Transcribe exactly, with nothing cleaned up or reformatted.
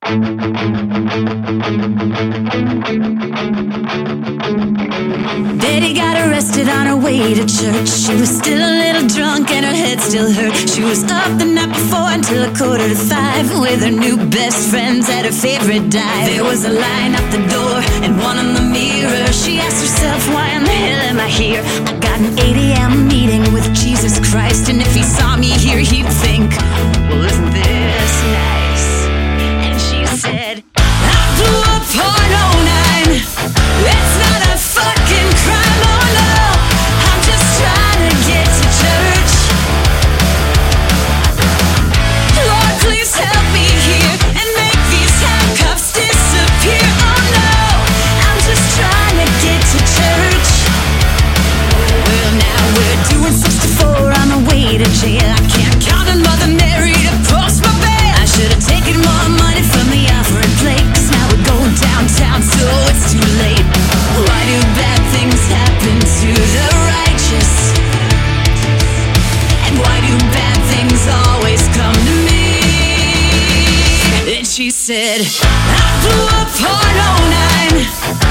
Betty got arrested on her way to church. She was still a little drunk and her head still hurt. She was up the night before until a quarter to five with her new best friends at her favorite dive. There was a line up the door and one on the mirror. She asked herself, why in the hell am I here? I got an eight a.m. meeting with Jesus Christ, and if he saw me here he'd think, well, isn't this nice? And she said, I blew up point oh nine. It's not a fucking crime, oh no. I'm just trying to get to church. Lord, please help me here and make these handcuffs disappear. Oh no, I'm just trying to get to church. Well, now we're doing sixty-four on the way to jail. I can't count on Mother Mary to cross my bail. I should have taken more money from the offering plate, 'cause now we're going downtown, so it's too late. Why do bad things happen to the righteous? And why do bad things always come to me? And she said, I blew up point oh nine.